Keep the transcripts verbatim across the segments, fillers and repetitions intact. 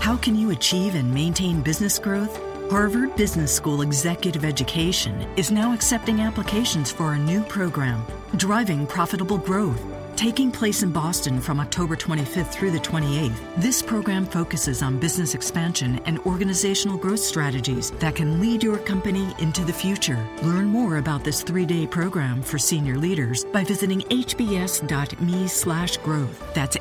How can you achieve and maintain business growth? Harvard Business School Executive Education is now accepting applications for a new program, Driving Profitable Growth. Taking place in Boston from October twenty-fifth through the twenty-eighth, this program focuses on business expansion and organizational growth strategies that can lead your company into the future. Learn more about this three-day program for senior leaders by visiting hbs.me slash growth. That's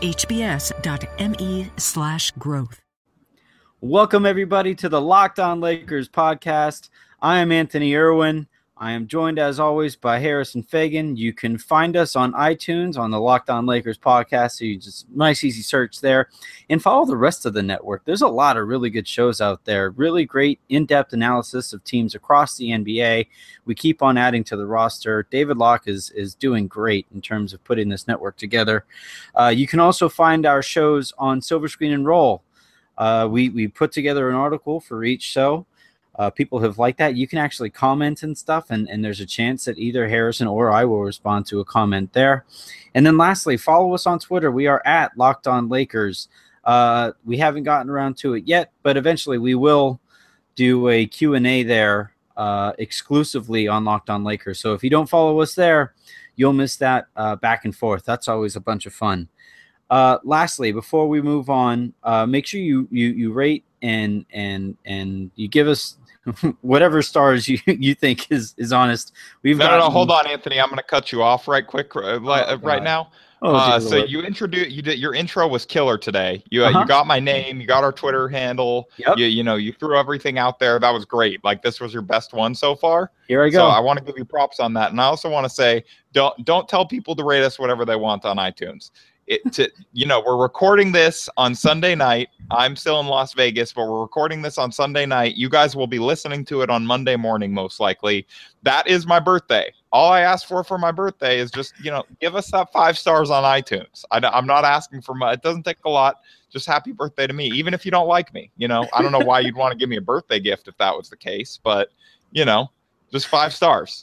hbs.me slash growth. Welcome, everybody, to the Locked On Lakers podcast. I am Anthony Irwin. I am joined, as always, by Harrison Fagan. You can find us on iTunes on the Locked On Lakers podcast, so you just nice, easy search there. And follow the rest of the network. There's a lot of really good shows out there, really great in-depth analysis of teams across the N B A. We keep on adding to the roster. David Locke is, is doing great in terms of putting this network together. Uh, you can also find our shows on Silver Screen and Roll. Uh, we, we put together an article for each show. Uh, people have liked that. You can actually comment and stuff, and, and there's a chance that either Harrison or I will respond to a comment there. And then lastly, follow us on Twitter. We are at Locked On Lakers. Uh, we haven't gotten around to it yet, but eventually we will do a Q and A there uh, exclusively on Locked On Lakers. So if you don't follow us there, you'll miss that uh, back and forth. That's always a bunch of fun. Uh, lastly, before we move on, uh, make sure you, you, you rate and, and, and you give us whatever stars you, you think is, is honest. We've no, gotten... no, no, hold on, Anthony. I'm going to cut you off right quick uh, oh, right now. Oh, uh, so you introduced you did your intro was killer today. You uh-huh. uh, you got my name, you got our Twitter handle. Yep. You you know you threw everything out there. That was great. Like this was your best one so far. Here I go. So I want to give you props on that, and I also want to say don't don't tell people to rate us whatever they want on iTunes. It to, you know, we're recording this on Sunday night. I'm still in Las Vegas, but we're recording this on Sunday night. You guys will be listening to it on Monday morning, most likely. That is my birthday. All I ask for for my birthday is just, you know, give us that five stars on iTunes. I, I'm not asking for much. It doesn't take a lot. Just happy birthday to me, even if you don't like me. You know, I don't know why you'd want to give me a birthday gift if that was the case, but, you know, just five stars.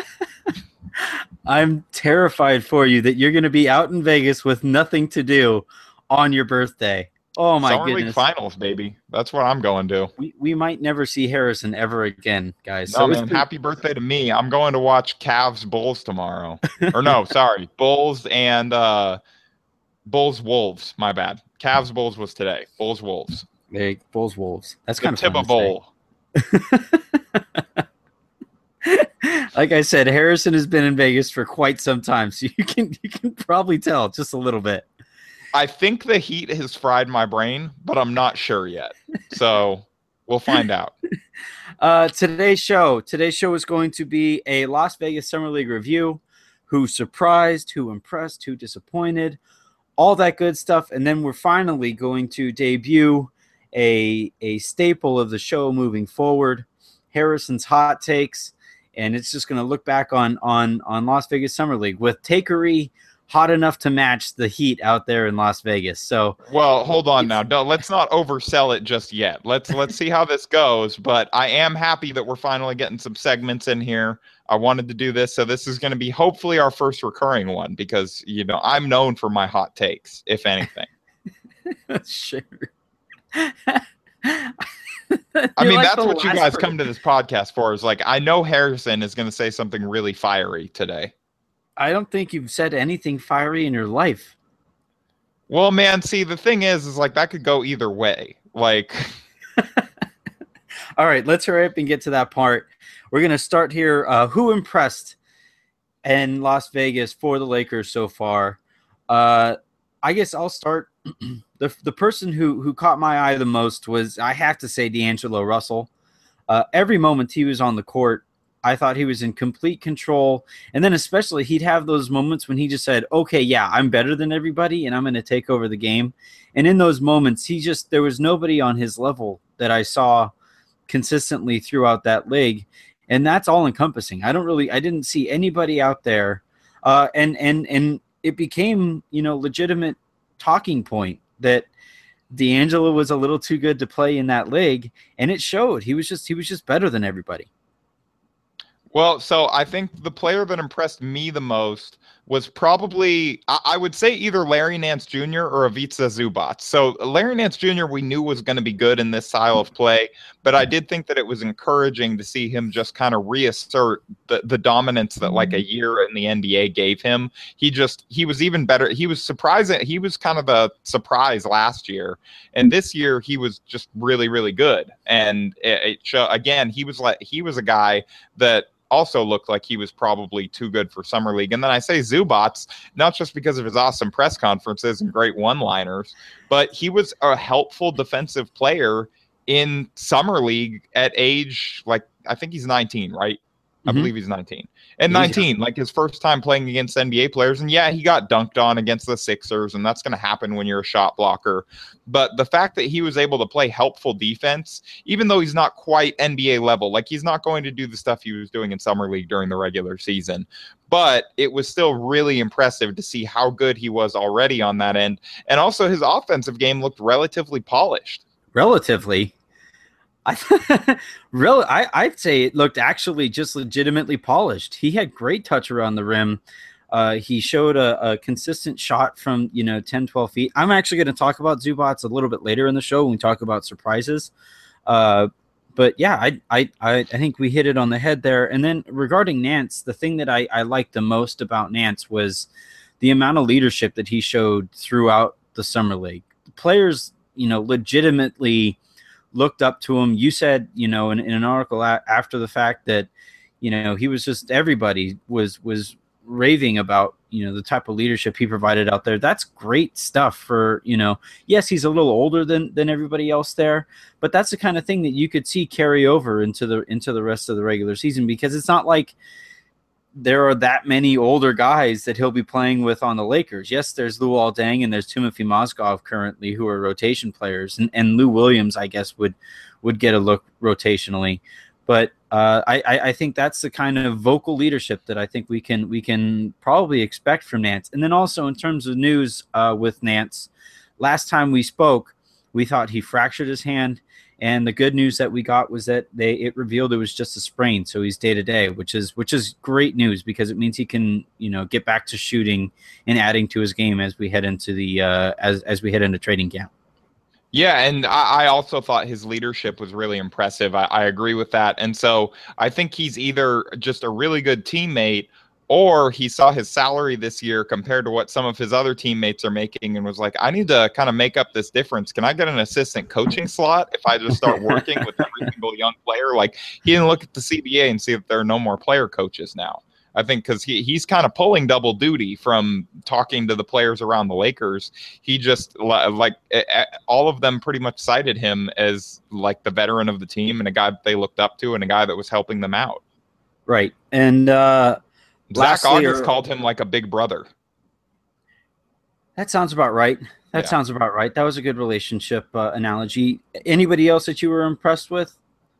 I'm terrified for you that you're going to be out in Vegas with nothing to do on your birthday. Oh, my Summer goodness. League Finals, baby. That's what I'm going to. We we might never see Harrison ever again, guys. No, so man, been... happy birthday to me. I'm going to watch Cavs Bulls tomorrow. or no, sorry. Bulls and uh, Bulls Wolves. My bad. Cavs Bulls was today. Bulls Wolves. Hey, Bulls Wolves. That's the kind of fun Tiba Bowl. Like I said, Harrison has been in Vegas for quite some time, so you can you can probably tell just a little bit. I think the heat has fried my brain, but I'm not sure yet. So we'll find out. Uh, today's show. Today's show is going to be a Las Vegas Summer League review. Who surprised? Who impressed? Who disappointed? All that good stuff. And then we're finally going to debut a a staple of the show moving forward. Harrison's hot takes. And it's just going to look back on on on Las Vegas Summer League with Takery hot enough to match the heat out there in Las Vegas. So, well, hold on now. Don't, let's not oversell it just yet. Let's let's see how this goes. But I am happy that we're finally getting some segments in here. I wanted to do this, so this is going to be hopefully our first recurring one because you know I'm known for my hot takes, if anything. Sure. I mean, like that's what you guys person. come to this podcast for is like, I know Harrison is going to say something really fiery today. I don't think you've said anything fiery in your life. Well, man, see, the thing is, is like that could go either way. Like, all right, let's hurry up and get to that part. We're going to start here. Uh, who impressed in Las Vegas for the Lakers so far? Uh, I guess I'll start. The the person who who caught my eye the most was, I have to say, D'Angelo Russell. Uh, every moment he was on the court, I thought he was in complete control. And then especially he'd have those moments when he just said, okay, yeah, I'm better than everybody and I'm going to take over the game. And in those moments, he just, there was nobody on his level that I saw consistently throughout that league. And that's all encompassing. I don't really, I didn't see anybody out there. Uh, and, and, and it became, you know, legitimate talking point that D'Angelo was a little too good to play in that league, and it showed. He was just he was just better than everybody. Well, so I think the player that impressed me the most was probably, I, I would say, either Larry Nance Junior or Ivica Zubac. So Larry Nance Junior we knew was going to be good in this style of play, but I did think that it was encouraging to see him just kind of reassert the, the dominance that like a year in the N B A gave him. He just, he was even better. He was surprising. He was kind of a surprise last year. And this year he was just really, really good. And it, it show, again, he was like, he was a guy that also looked like he was probably too good for Summer League. And then I say Zubac, not just because of his awesome press conferences and great one-liners, but he was a helpful defensive player in Summer League at age, like, I think he's nineteen, right? I mm-hmm. believe he's nineteen. And nineteen, yeah. like his first time playing against N B A players. And yeah, he got dunked on against the Sixers, and that's going to happen when you're a shot blocker. But the fact that he was able to play helpful defense, even though he's not quite N B A level, like he's not going to do the stuff he was doing in Summer League during the regular season. But it was still really impressive to see how good he was already on that end. And also his offensive game looked relatively polished. Relatively? I really, I, I'd say it looked actually just legitimately polished. He had great touch around the rim. Uh, he showed a, a consistent shot from, you know, ten, twelve feet. I'm actually going to talk about Zubac a little bit later in the show when we talk about surprises. Uh, but yeah, I, I, I, I think we hit it on the head there. And then regarding Nance, the thing that I, I liked the most about Nance was the amount of leadership that he showed throughout the Summer League. The players, you know, legitimately looked up to him. You said, you know, in, in an article a- after the fact that, you know, he was just, everybody was, was raving about, you know, the type of leadership he provided out there. That's great stuff for, you know, yes, he's a little older than, than everybody else there, but that's the kind of thing that you could see carry over into the, into the rest of the regular season, because it's not like there are that many older guys that he'll be playing with on the Lakers. Yes, there's Luol Deng and there's Timothy Mozgov currently who are rotation players, and, and Lou Williams, I guess, would would get a look rotationally. But uh, I, I think that's the kind of vocal leadership that I think we can we can probably expect from Nance. And then also in terms of news uh, with Nance, last time we spoke, we thought he fractured his hand. And the good news that we got was that they it revealed it was just a sprain, so he's day to day, which is which is great news, because it means he can, you know, get back to shooting and adding to his game as we head into the uh, as as we head into training camp. Yeah, and I, I also thought his leadership was really impressive. I, I agree with that, and so I think he's either just a really good teammate, or he saw his salary this year compared to what some of his other teammates are making and was like, I need to kind of make up this difference. Can I get an assistant coaching slot if I just start working with every single young player? Like, he didn't look at the C B A and see that there are no more player coaches now. I think because he, he's kind of pulling double duty from talking to the players around the Lakers. He just, like, all of them pretty much cited him as, like, the veteran of the team and a guy that they looked up to and a guy that was helping them out. Right. And, uh, Zach August or, called him like a big brother. That sounds about right. That yeah. sounds about right. That was a good relationship uh, analogy. Anybody else that you were impressed with?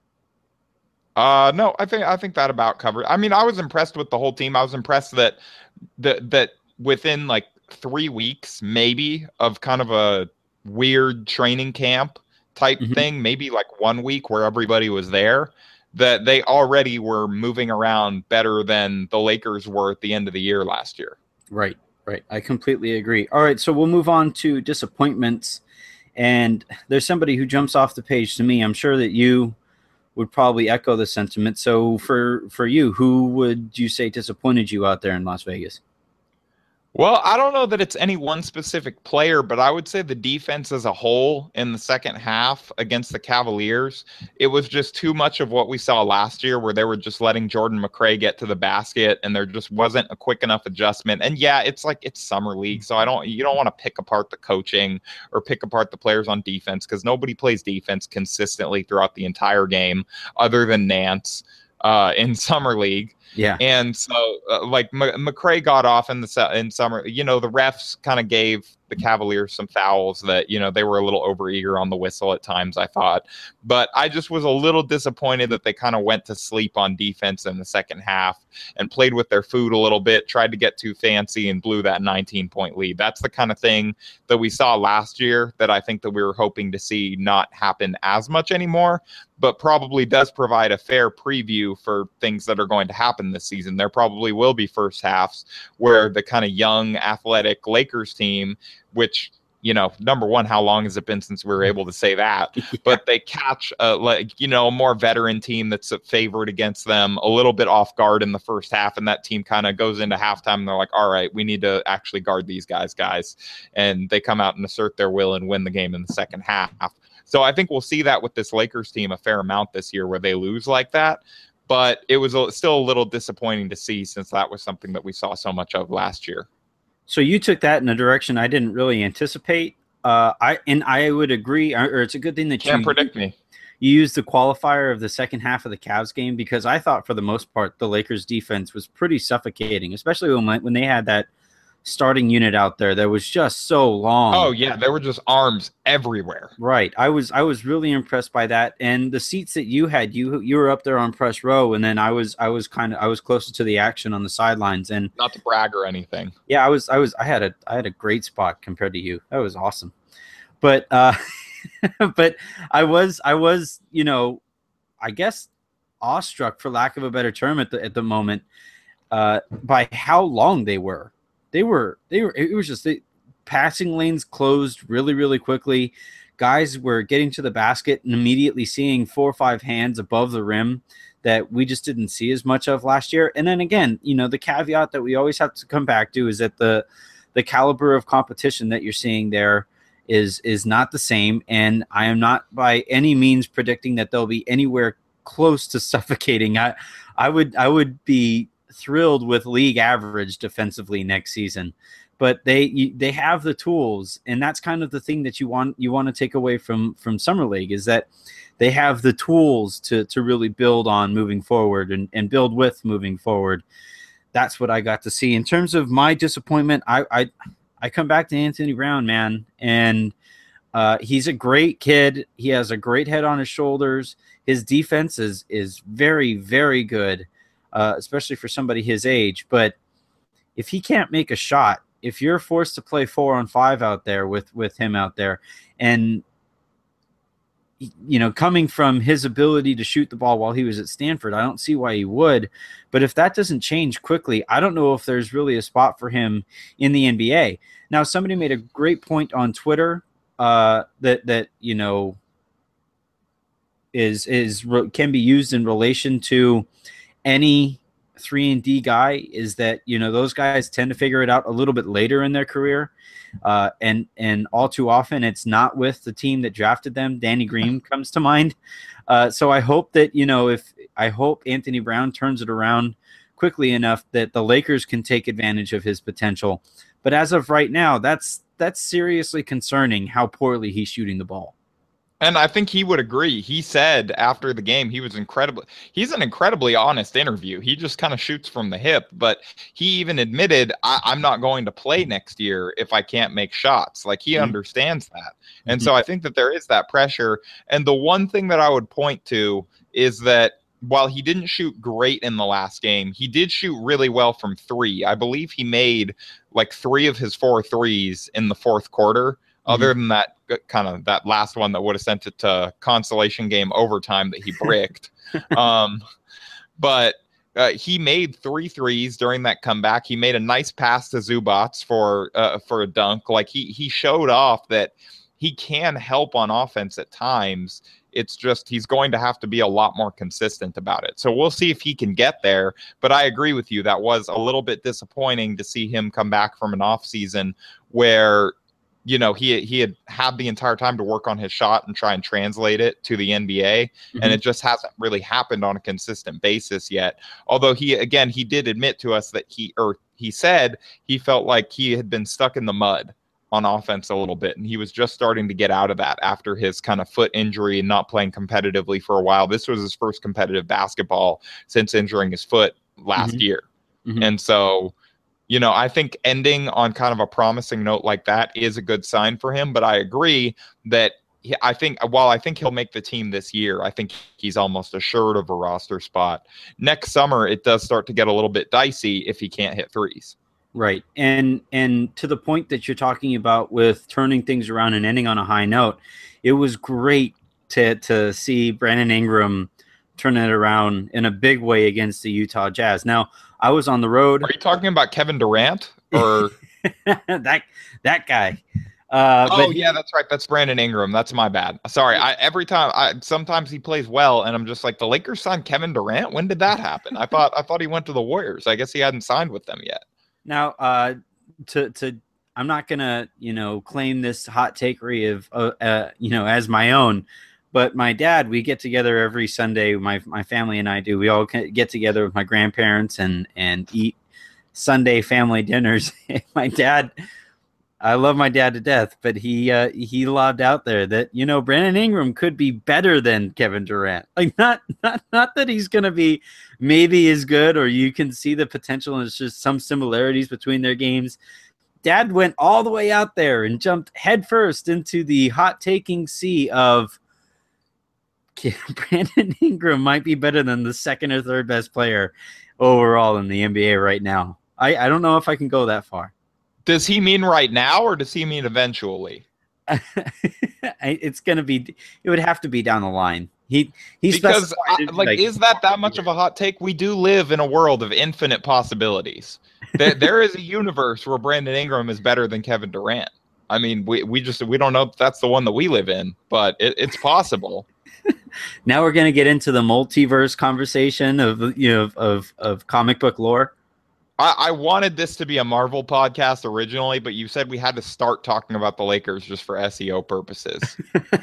Uh, no, I think I think that about covered. I mean, I was impressed with the whole team. I was impressed that that that within like three weeks, maybe, of kind of a weird training camp type mm-hmm. thing, maybe like one week where everybody was there, that they already were moving around better than the Lakers were at the end of the year last year. Right, right. I completely agree. All right, so we'll move on to disappointments. And there's somebody who jumps off the page to me. I'm sure that you would probably echo the sentiment. So for, for you, who would you say disappointed you out there in Las Vegas? Well, I don't know that it's any one specific player, but I would say the defense as a whole in the second half against the Cavaliers, it was just too much of what we saw last year, where they were just letting Jordan McRae get to the basket and there just wasn't a quick enough adjustment. And yeah, it's like it's summer league, so I don't you don't want to pick apart the coaching or pick apart the players on defense, because nobody plays defense consistently throughout the entire game other than Nance uh, in summer league. Yeah. And so, uh, like, M- McRae got off in the in summer. You know, the refs kind of gave the Cavaliers some fouls that, you know, they were a little overeager on the whistle at times, I thought. But I just was a little disappointed that they kind of went to sleep on defense in the second half and played with their food a little bit, tried to get too fancy and blew that nineteen-point lead. That's the kind of thing that we saw last year that I think that we were hoping to see not happen as much anymore, but probably does provide a fair preview for things that are going to happen happen this season. There probably will be first halves where the kind of young, athletic Lakers team, which, you know, number one, how long has it been since we were able to say that? Yeah. But they catch, a, like, you know, a more veteran team that's a favorite against them a little bit off guard in the first half, and that team kind of goes into halftime and they're like, all right, we need to actually guard these guys, guys. And they come out and assert their will and win the game in the second half. So I think we'll see that with this Lakers team a fair amount this year where they lose like that. But it was a, still a little disappointing to see, since that was something that we saw so much of last year. So you took that in a direction I didn't really anticipate. Uh, I and I would agree, or it's a good thing that Can't you predict me. You used the qualifier of the second half of the Cavs game, because I thought for the most part the Lakers defense was pretty suffocating, especially when when they had that starting unit out there that was just so long. Oh yeah, there were just arms everywhere. Right. I was I was really impressed by that. And the seats that you had, you you were up there on press row, and then I was I was kind of I was closer to the action on the sidelines. And not to brag or anything. Yeah, I was I was I had a I had a great spot compared to you. That was awesome. But uh but I was I was, you know, I guess awestruck, for lack of a better term, at the at the moment, uh by how long they were. They were, they were, it was just, the passing lanes closed really, really quickly. Guys were getting to the basket and immediately seeing four or five hands above the rim that we just didn't see as much of last year. And then again, you know, the caveat that we always have to come back to is that the, the caliber of competition that you're seeing there is, is not the same. And I am not by any means predicting that they'll be anywhere close to suffocating. I, I would, I would be thrilled with league average defensively next season, but they they have the tools, and that's kind of the thing that you want you want to take away from from Summer League, is that they have the tools to to really build on moving forward and, and build with moving forward. That's what I got to see. In terms of my disappointment, I I, I come back to Anthony Brown, man, and uh, he's a great kid. He has a great head on his shoulders. His defense is is very, very good. Uh, especially for somebody his age. But if he can't make a shot, if you're forced to play four on five out there with, with him out there, and, you know, coming from his ability to shoot the ball while he was at Stanford, I don't see why he would. But if that doesn't change quickly, I don't know if there's really a spot for him in the N B A. Now, somebody made a great point on Twitter uh, that, that, you know, is, is can be used in relation to any three and D guy, is that, you know, those guys tend to figure it out a little bit later in their career. Uh, and, and all too often it's not with the team that drafted them. Danny Green comes to mind. Uh, so I hope that, you know, if I hope Anthony Brown turns it around quickly enough that the Lakers can take advantage of his potential. But as of right now, that's, that's seriously concerning how poorly he's shooting the ball. And I think he would agree. He said after the game, he was incredibly, he's an incredibly honest interview. He just kind of shoots from the hip, but he even admitted, I, I'm not going to play next year if I can't make shots. Like, he mm-hmm. understands that. And mm-hmm. so I think that there is that pressure. And the one thing that I would point to is that while he didn't shoot great in the last game, he did shoot really well from three. I believe he made like three of his four threes in the fourth quarter. Other than that, kind of that last one that would have sent it to consolation game overtime that he bricked. um, but uh, he made three threes during that comeback. He made a nice pass to Zubats for uh, for a dunk. Like, he he showed off that he can help on offense at times. It's just he's going to have to be a lot more consistent about it. So we'll see if he can get there. But I agree with you. That was a little bit disappointing to see him come back from an offseason where, you know, he he had had the entire time to work on his shot and try and translate it to the N B A, mm-hmm. and it just hasn't really happened on a consistent basis yet. Although he, again, he did admit to us that he, or he said he felt like he had been stuck in the mud on offense a little bit, and he was just starting to get out of that after his kind of foot injury and not playing competitively for a while. This was his first competitive basketball since injuring his foot last mm-hmm. year. Mm-hmm. And so, you know, I think ending on kind of a promising note like that is a good sign for him. But I agree that he, I think while I think he'll make the team this year, I think he's almost assured of a roster spot. Next summer, it does start to get a little bit dicey if he can't hit threes. Right. And and to the point that you're talking about with turning things around and ending on a high note, it was great to to see Brandon Ingram turning it around in a big way against the Utah Jazz. Now, I was on the road. Are you talking about Kevin Durant or that that guy? Uh, oh but, yeah, that's right. That's Brandon Ingram. That's my bad. Sorry. I every time I sometimes he plays well, and I'm just like, the Lakers signed Kevin Durant. When did that happen? I thought I thought he went to the Warriors. I guess he hadn't signed with them yet. Now, uh, to to I'm not gonna you know claim this hot takery of uh, uh, you know as my own. But my dad, we get together every Sunday. My my family and I do. We all get together with my grandparents and and eat Sunday family dinners. My dad, I love my dad to death, but he uh, he lobbed out there that you know Brandon Ingram could be better than Kevin Durant. Like not not not that he's gonna be maybe as good, or you can see the potential. And it's just some similarities between their games. Dad went all the way out there and jumped headfirst into the hot taking sea of Brandon Ingram might be better than the second or third best player overall in the N B A right now. I, I don't know if I can go that far. Does he mean right now, or does he mean eventually? It's going to be, it would have to be down the line. He he's because I, like, like, is that that much of a hot take? We do live in a world of infinite possibilities. there, there is a universe where Brandon Ingram is better than Kevin Durant. I mean, we, we just, we don't know if that's the one that we live in, but it, it's possible. Now we're going to get into the multiverse conversation of you know of of, of comic book lore. I, I wanted this to be a Marvel podcast originally, but you said we had to start talking about the Lakers just for S E O purposes.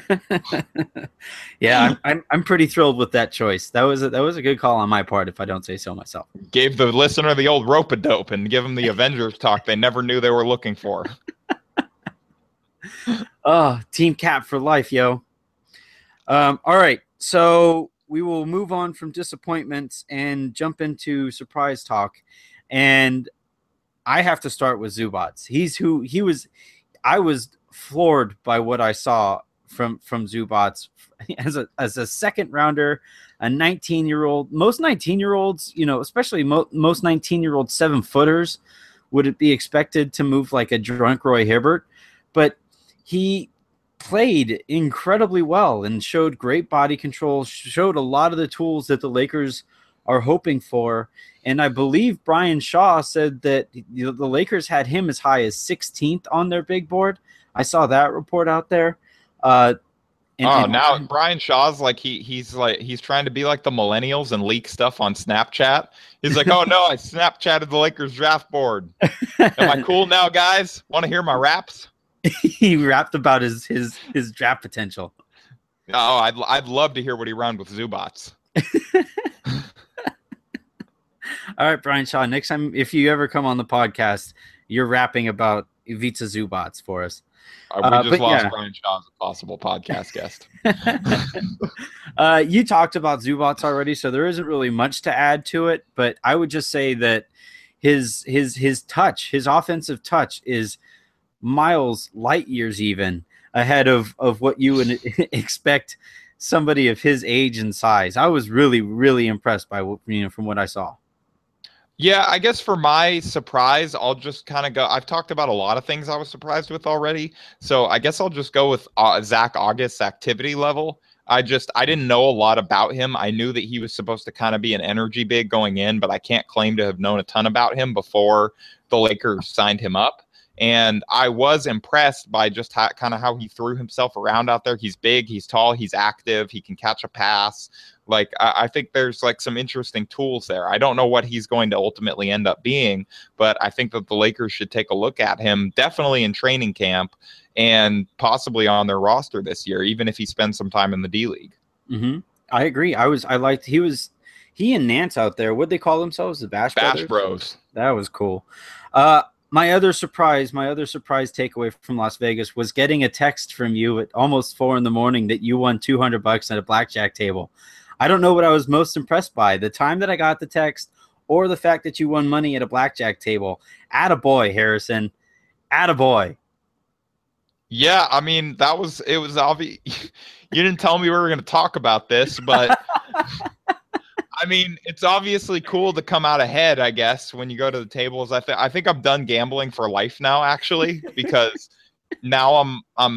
Yeah, I'm, I'm I'm pretty thrilled with that choice. That was a, that was a good call on my part, if I don't say so myself. Gave the listener the old rope-a-dope and give them the Avengers talk they never knew they were looking for. Oh, team cap for life, yo. Um, all right, so we will move on from disappointments and jump into surprise talk. And I have to start with Zubac. He's who he was. I was floored by what I saw from from Zubac as a as a second rounder, a nineteen year old. Most nineteen year olds, you know, especially mo- most nineteen year old seven footers, would it be expected to move like a drunk Roy Hibbert? But he played incredibly well and showed great body control, showed a lot of the tools that the Lakers are hoping for. And I believe Brian Shaw said that the Lakers had him as high as sixteenth on their big board. I saw that report out there. Uh, and, oh, and, now Brian Shaw's like he he's like he's trying to be like the millennials and leak stuff on Snapchat. He's like, oh no, I Snapchatted the Lakers draft board. Am I cool now, guys? Want to hear my raps? He rapped about his his his draft potential. Oh, I'd I'd love to hear what he rhymed with Zubac. All right, Brian Shaw. Next time, if you ever come on the podcast, you're rapping about Ivica Zubac for us. Uh, we uh, just lost yeah. Brian Shaw as a possible podcast guest. uh, you talked about Zubac already, so there isn't really much to add to it. But I would just say that his his his touch, his offensive touch, is miles, light years even ahead of, of what you would expect somebody of his age and size. I was really, really impressed by what, you know, from what I saw. Yeah, I guess for my surprise, I'll just kind of go. I've talked about a lot of things I was surprised with already. So I guess I'll just go with uh, Zach August's activity level. I just, I didn't know a lot about him. I knew that he was supposed to kind of be an energy big going in, but I can't claim to have known a ton about him before the Lakers signed him up. And I was impressed by just how, kind of how he threw himself around out there. He's big, he's tall, he's active, he can catch a pass. Like, I, I think there's like some interesting tools there. I don't know what he's going to ultimately end up being, but I think that the Lakers should take a look at him, definitely in training camp and possibly on their roster this year, even if he spends some time in the D League. Mm-hmm. I agree. I was, I liked, he was, he and Nance out there, what'd they call themselves? The Bash Brothers? Bash Bros. That was cool. Uh, My other surprise, my other surprise takeaway from Las Vegas was getting a text from you at almost four in the morning that you won two hundred bucks at a blackjack table. I don't know what I was most impressed by, the time that I got the text or the fact that you won money at a blackjack table. Attaboy, Harrison. Attaboy. Yeah, I mean, that was, it was obvious. You didn't tell me we were going to talk about this, but I mean, it's obviously cool to come out ahead, I guess, when you go to the tables. I think I think I'm done gambling for life now, actually, because now I'm I'm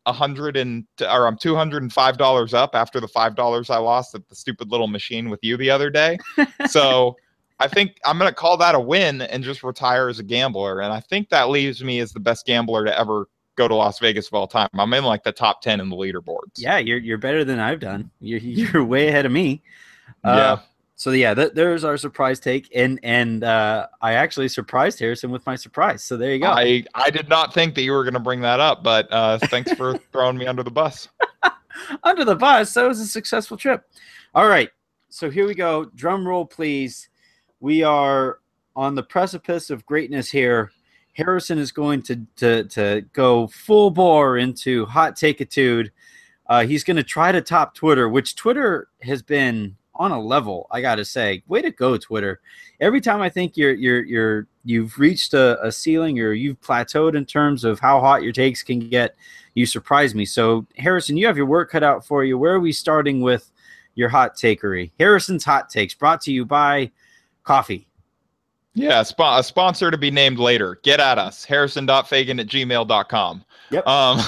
a hundred and or I'm two hundred and five dollars up after the five dollars I lost at the stupid little machine with you the other day. So I think I'm going to call that a win and just retire as a gambler. And I think that leaves me as the best gambler to ever go to Las Vegas of all time. I'm in like the top ten in the leaderboards. Yeah, you're you're better than I've done. You're you're way ahead of me. Yeah. Uh, so yeah, th- there's our surprise take, and and uh, I actually surprised Harrison with my surprise. So there you go. I I did not think that you were going to bring that up, but uh, thanks for throwing me under the bus. Under the bus. That was a successful trip. All right, so here we go. Drum roll, please. We are on the precipice of greatness here. Harrison is going to to to go full bore into hot take-itude. Uh, he's going to try to top Twitter, which Twitter has been on a level. I got to say, way to go, Twitter. Every time I think you're you're you're you've reached a, a ceiling or you've plateaued in terms of how hot your takes can get, you surprise me. So Harrison, you have your work cut out for you. Where are we starting with your hot takery? Harrison's hot takes, brought to you by coffee. Yeah, sp- a sponsor to be named later. Get at us. Harrison.fagan at gmail dot com. Yep. Um,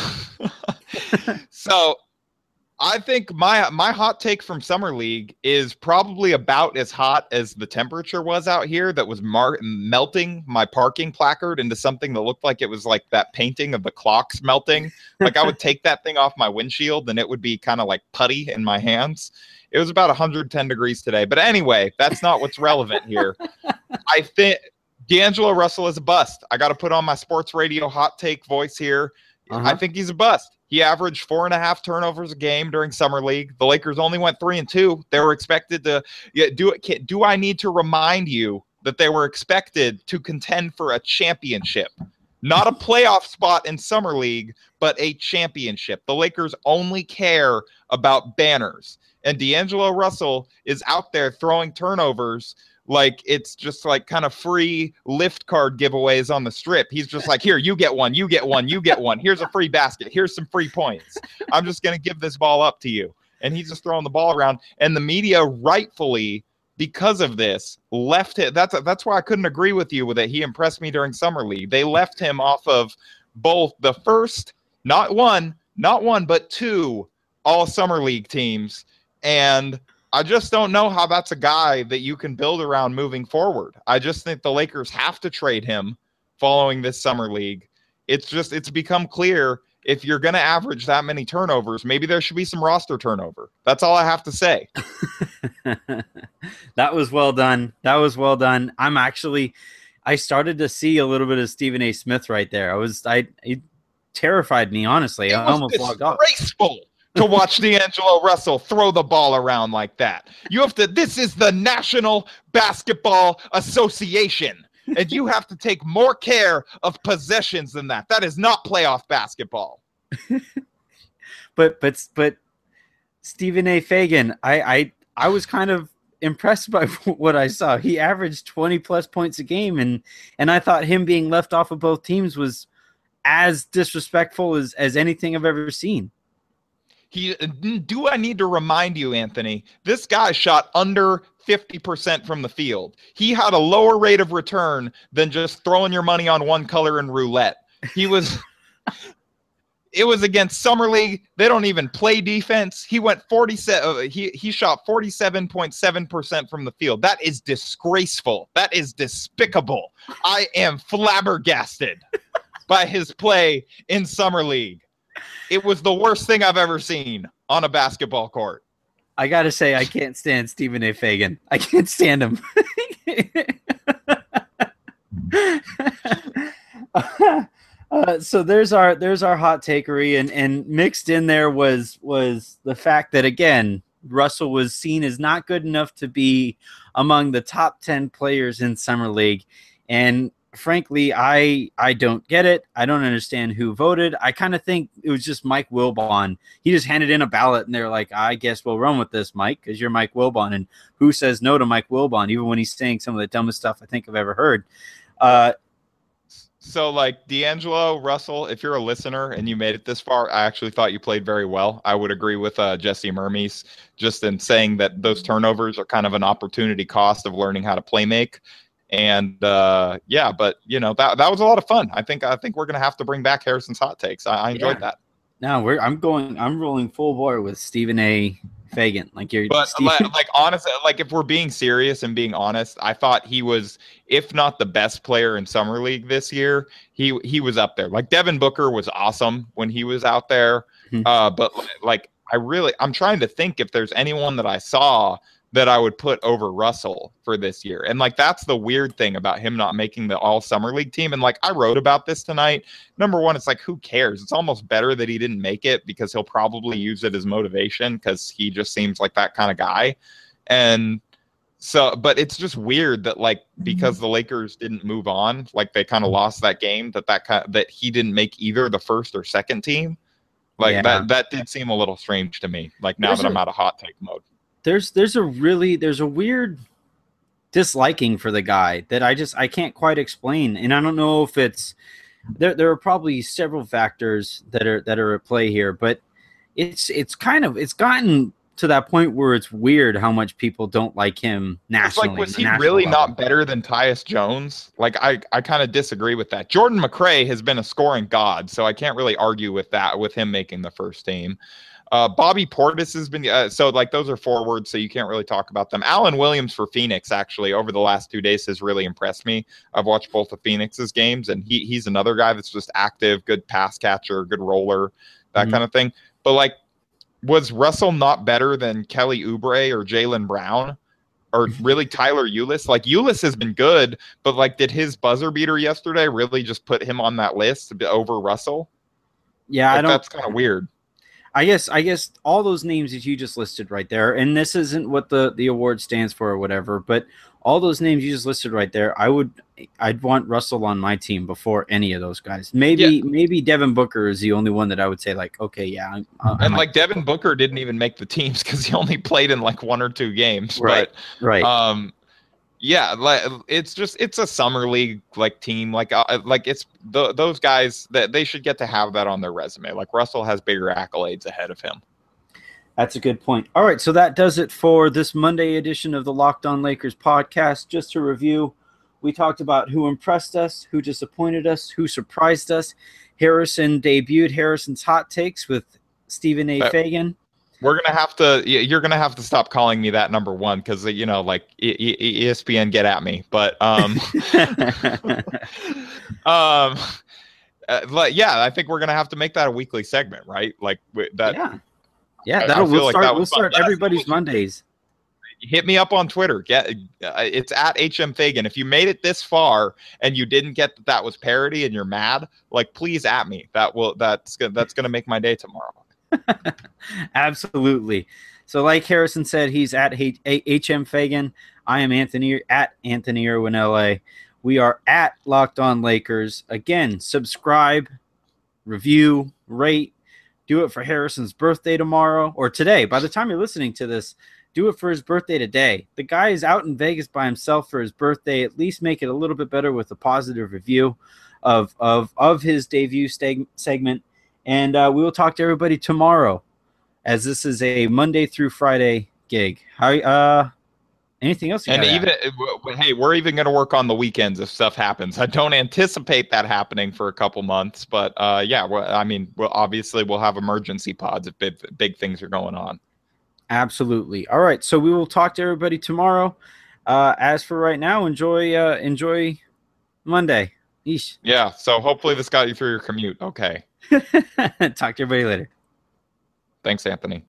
so I think my my hot take from Summer League is probably about as hot as the temperature was out here that was mar- melting my parking placard into something that looked like it was like that painting of the clocks melting. Like I would take that thing off my windshield and it would be kind of like putty in my hands. It was about one hundred ten degrees today. But anyway, that's not what's relevant here. I think D'Angelo Russell is a bust. I got to put on my sports radio hot take voice here. Uh-huh. I think he's a bust. He averaged four and a half turnovers a game during Summer League. The Lakers only went three and two. They were expected to yeah, do it. Do I need to remind you that they were expected to contend for a championship? Not a playoff spot in Summer League, but a championship. The Lakers only care about banners. And D'Angelo Russell is out there throwing turnovers like it's just like kind of free lift card giveaways on the strip. He's just like, here, you get one, you get one, you get one. Here's a free basket. Here's some free points. I'm just going to give this ball up to you. And he's just throwing the ball around. And the media rightfully, because of this, left it. That's, that's why I couldn't agree with you with it. He impressed me during Summer League. They left him off of both the first, not one, not one, but two all Summer League teams. And I just don't know how that's a guy that you can build around moving forward. I just think the Lakers have to trade him following this Summer League. It's just, it's become clear if you're going to average that many turnovers, maybe there should be some roster turnover. That's all I have to say. That was well done. That was well done. I'm actually, I started to see a little bit of Stephen A. Smith right there. I was, I, it terrified me, honestly. It I was almost logged off. Disgraceful to watch D'Angelo Russell throw the ball around like that. You have to, this is the National Basketball Association, and you have to take more care of possessions than that. That is not playoff basketball. but, but, but Stephen A. Fagan, I, I, I was kind of impressed by what I saw. He averaged twenty plus points a game, and, and I thought him being left off of both teams was as disrespectful as, as anything I've ever seen. He, do I need to remind you, Anthony, this guy shot under fifty percent from the field. He had a lower rate of return than just throwing your money on one color in roulette. He was, it was against Summer League. They don't even play defense. He went forty-seven. He, he shot forty-seven point seven percent from the field. That is disgraceful. That is despicable. I am flabbergasted by his play in Summer League. It was the worst thing I've ever seen on a basketball court. I got to say, I can't stand Stephen A. Fagan. I can't stand him. uh, so there's our there's our hot takery, and, and mixed in there was was the fact that, again, Russell was seen as not good enough to be among the top ten players in Summer League. And frankly, I I don't get it. I don't understand who voted. I kind of think it was just Mike Wilbon. He just handed in a ballot, and they're like, I guess we'll run with this, Mike, because you're Mike Wilbon. And who says no to Mike Wilbon, even when he's saying some of the dumbest stuff I think I've ever heard? Uh, so, like, D'Angelo Russell, if you're a listener and you made it this far, I actually thought you played very well. I would agree with uh, Jesse Mermes just in saying that those turnovers are kind of an opportunity cost of learning how to play make. And uh, yeah, but you know, that that was a lot of fun. I think I think we're gonna have to bring back Harrison's hot takes. I, I enjoyed yeah. that. No, we're I'm going I'm rolling full bore with Stephen A. Fagan. Like you're But Stephen- like, like honestly, like if we're being serious and being honest, I thought he was, if not the best player in summer league this year, he he was up there. Like Devin Booker was awesome when he was out there. Mhm. Uh, but like I really, I'm trying to think if there's anyone that I saw that I would put over Russell for this year. And like that's the weird thing about him not making the all summer league team. And like I wrote about this tonight. Number one, it's like who cares? It's almost better that he didn't make it because he'll probably use it as motivation because he just seems like that kind of guy. And so, but it's just weird that like because the Lakers didn't move on, like they kind of lost that game, that that kind of, that he didn't make either the first or second team. Like Yeah. that that did seem a little strange to me. Like now There's that a- I'm out of hot take mode. there's there's a really there's a weird disliking for the guy that I just I can't quite explain, and I don't know if it's there. There are probably several factors that are that are at play here, but it's it's kind of it's gotten to that point where it's weird how much people don't like him It's nationally. like, was on the he national really level. not better than Tyus Jones? Like, I, I kind of disagree with that. Jordan McRae has been a scoring god, so I can't really argue with that, with him making the first team. Uh, Bobby Portis has been, uh, so like those are forwards, so you can't really talk about them. Alan Williams for Phoenix, actually, over the last two days has really impressed me. I've watched both of Phoenix's games, and he he's another guy that's just active, good pass catcher, good roller, that Mhm. kind of thing. But like, was Russell not better than Kelly Oubre or Jaylen Brown or really Tyler Ulis? Like Ulis has been good, but like, did his buzzer beater yesterday really just put him on that list over Russell? Yeah, Like, I don't. that's kind of weird. I guess I guess all those names that you just listed right there, and this isn't what the, the award stands for or whatever, but all those names you just listed right there, I would I'd want Russell on my team before any of those guys. Maybe Yeah. maybe Devin Booker is the only one that I would say like, okay, yeah, I'm, I And might- like Devin Booker didn't even make the teams because he only played in like one or two games. Right. right. But um, yeah, like it's just it's a summer league like team. Like uh, like it's the, those guys that they should get to have that on their resume. Like Russell has bigger accolades ahead of him. That's a good point. All right, so that does it for this Monday edition of the Locked On Lakers podcast. Just to review, we talked about who impressed us, who disappointed us, who surprised us. Harrison debuted Harrison's hot takes with Stephen A. But- Fagan. We're gonna have to. You're gonna have to stop calling me that number one because you know, like E- E- E S P N, get at me. But um, um, uh, like, yeah, I think we're gonna have to make that a weekly segment, right? Like wi- that. yeah, yeah. I- I That'll feel we'll like start. that We'll was fun. start That's- everybody's Mondays. Hit me up on Twitter. Get uh, it's at H M Fagan. If you made it this far and you didn't get that that was parody and you're mad, like please at me. That will that's gonna that's gonna make my day tomorrow. Absolutely. So, like Harrison said, he's at H- H M Fagan. I am Anthony at Anthony Irwin L A. We are at Locked On Lakers. Again, subscribe, review, rate. Do it for Harrison's birthday tomorrow or today. By the time you're listening to this, do it for his birthday today. The guy is out in Vegas by himself for his birthday. At least make it a little bit better with a positive review of of of his debut steg- segment. And uh, we will talk to everybody tomorrow, as this is a Monday through Friday gig. How? Uh, anything else? You And gotta even add? uh, hey, we're even going to work on the weekends if stuff happens. I don't anticipate that happening for a couple months, but uh, yeah, well, I mean, we'll obviously we'll have emergency pods if big, big things are going on. Absolutely. All right, so we will talk to everybody tomorrow. Uh, as for right now, enjoy uh, enjoy Monday. Yeesh. Yeah. So hopefully this got you through your commute. Okay. Talk to everybody later. Thanks, Anthony.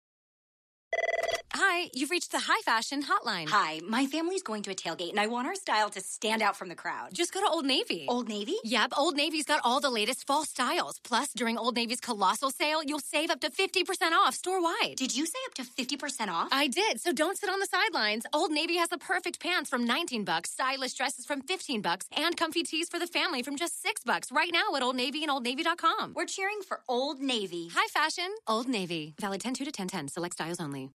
Hi, you've reached the High Fashion Hotline. Hi, my family's going to a tailgate, and I want our style to stand out from the crowd. Just go to Old Navy. Old Navy? Yep, Old Navy's got all the latest fall styles. Plus, during Old Navy's colossal sale, you'll save up to fifty percent off store-wide. Did you say up to fifty percent off? I did, so don't sit on the sidelines. Old Navy has the perfect pants from nineteen bucks, stylish dresses from fifteen bucks, and comfy tees for the family from just six bucks right now at Old Navy and old navy dot com. We're cheering for Old Navy. High Fashion, Old Navy. Valid ten two to ten ten, select styles only.